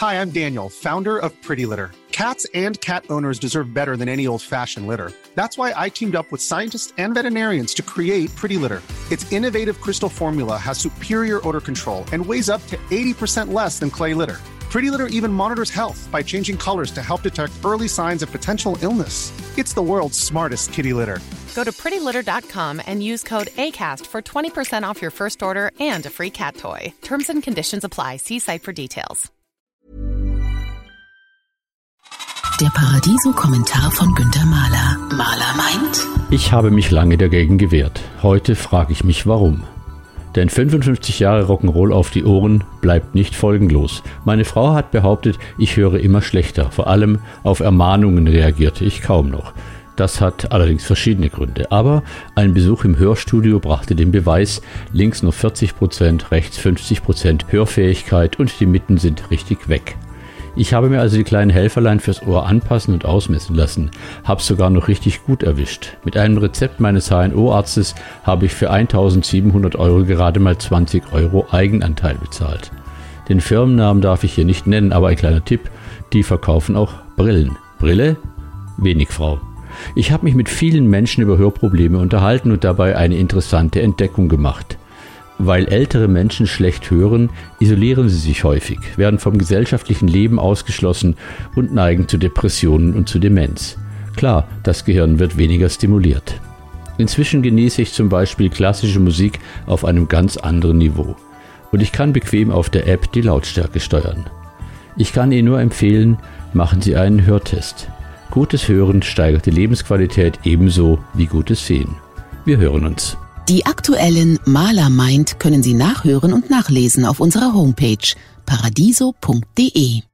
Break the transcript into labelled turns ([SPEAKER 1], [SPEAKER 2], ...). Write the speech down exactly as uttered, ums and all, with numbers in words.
[SPEAKER 1] Hi, I'm Daniel, founder of Pretty Litter. Cats and cat owners deserve better than any old-fashioned litter. That's why I teamed up with scientists and veterinarians to create Pretty Litter. Its innovative crystal formula has superior odor control and weighs up to eighty percent less than clay litter. Pretty Litter even monitors health by changing colors to help detect early signs of potential illness. It's the world's smartest kitty litter.
[SPEAKER 2] Go to pretty litter dot com and use code ACAST for twenty percent off your first order and a free cat toy. Terms and conditions apply. See site for details.
[SPEAKER 3] Der Paradiso-Kommentar von Günther Mahler. Mahler meint:
[SPEAKER 4] Ich habe mich lange dagegen gewehrt. Heute frage ich mich, warum. Denn fünfundfünfzig Jahre Rock'n'Roll auf die Ohren bleibt nicht folgenlos. Meine Frau hat behauptet, ich höre immer schlechter. Vor allem auf Ermahnungen reagierte ich kaum noch. Das hat allerdings verschiedene Gründe. Aber ein Besuch im Hörstudio brachte den Beweis, links nur vierzig Prozent, rechts fünfzig Prozent Hörfähigkeit und die Mitten sind richtig weg. Ich habe mir also die kleinen Helferlein fürs Ohr anpassen und ausmessen lassen, hab's sogar noch richtig gut erwischt. Mit einem Rezept meines H N O-Arztes habe ich für eintausendsiebenhundert Euro gerade mal zwanzig Euro Eigenanteil bezahlt. Den Firmennamen darf ich hier nicht nennen, aber ein kleiner Tipp, die verkaufen auch Brillen. Brille? Wenig, Frau. Ich habe mich mit vielen Menschen über Hörprobleme unterhalten und dabei eine interessante Entdeckung gemacht. Weil ältere Menschen schlecht hören, isolieren sie sich häufig, werden vom gesellschaftlichen Leben ausgeschlossen und neigen zu Depressionen und zu Demenz. Klar, das Gehirn wird weniger stimuliert. Inzwischen genieße ich zum Beispiel klassische Musik auf einem ganz anderen Niveau. Und ich kann bequem auf der App die Lautstärke steuern. Ich kann Ihnen nur empfehlen, machen Sie einen Hörtest. Gutes Hören steigert die Lebensqualität ebenso wie gutes Sehen. Wir hören uns.
[SPEAKER 3] Die aktuellen Mahler meint können Sie nachhören und nachlesen auf unserer Homepage paradiso punkt de.